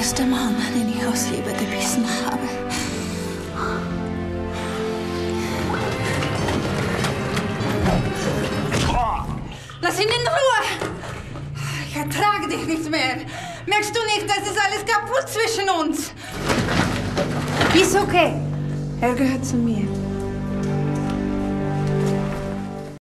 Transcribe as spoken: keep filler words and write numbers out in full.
muss der Mann, den ich aus Liebe gebissen habe. Lass ihn in Ruhe! Ich ertrage dich nicht mehr. Merkst du nicht, das ist alles kaputt zwischen uns? Ist okay. Er gehört zu mir.